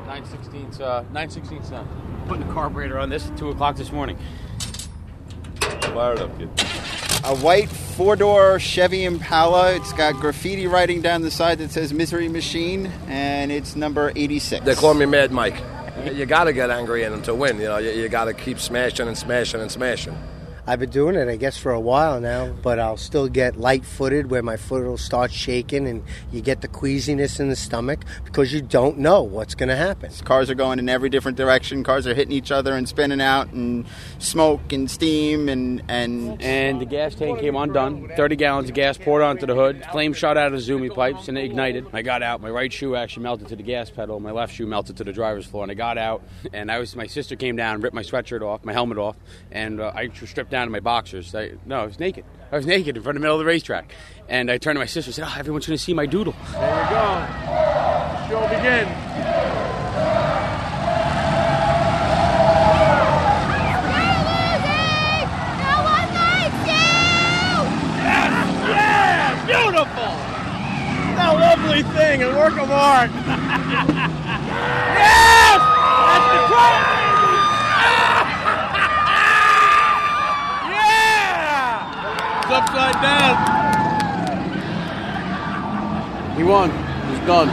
9/16 cent. Putting the carburetor on this at 2 o'clock this morning. Fire it up, kid. A white four-door Chevy Impala. It's got graffiti writing down the side that says Misery Machine, and it's number 86. They call me Mad Mike. You got to get angry in them to win. You know, you got to keep smashing and smashing and smashing. I've been doing it, I guess, for a while now, but I'll still get light-footed where my foot will start shaking and you get the queasiness in the stomach because you don't know what's going to happen. Cars are going in every different direction. Cars are hitting each other and spinning out, and smoke and steam and the gas tank came undone. 30 gallons of gas poured onto the hood. Flame shot out of the Zumi pipes and it ignited. I got out. My right shoe actually melted to the gas pedal. My left shoe melted to the driver's floor. And I got out, and my sister came down and ripped my sweatshirt off, my helmet off, and I stripped down to my boxers. I was naked. I was naked in front of the middle of the racetrack. And I turned to my sister and said, everyone's going to see my doodle. There we go. Show begins. Yeah! Beautiful! That lovely thing, a work of art. Yes! That's the try, baby! Yeah! It's upside down. He won. He's done.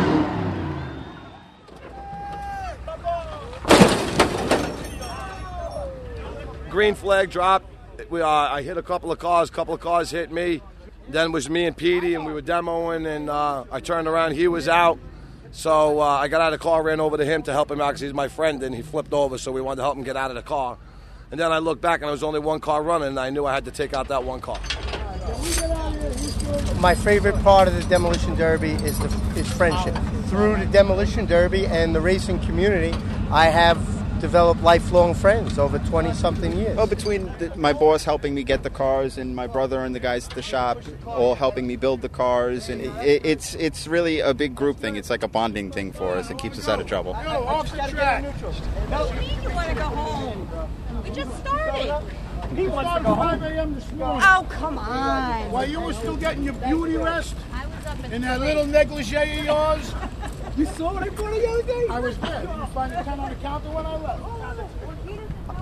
Green flag dropped. I hit a couple of cars hit me. Then it was me and Petey, and we were demoing, and I turned around, he was out. So I got out of the car, ran over to him to help him out because he's my friend, and he flipped over, so we wanted to help him get out of the car. And then I looked back, and there was only one car running, and I knew I had to take out that one car. My favorite part of the Demolition Derby is friendship. Through the Demolition Derby and the racing community, I have developed lifelong friends over 20-something years. Well, between my boss helping me get the cars and my brother and the guys at the shop all helping me build the cars, and it's really a big group thing. It's like a bonding thing for us. It keeps us out of trouble. Off the track. What do you mean you want to go home? We just started. He wants to go 5 a.m. this morning. Oh, come on. While you were still getting your beauty rest I was up in that little negligee of yours. You saw what I brought the other day? I was there. Did you find the 10 on the counter when I left?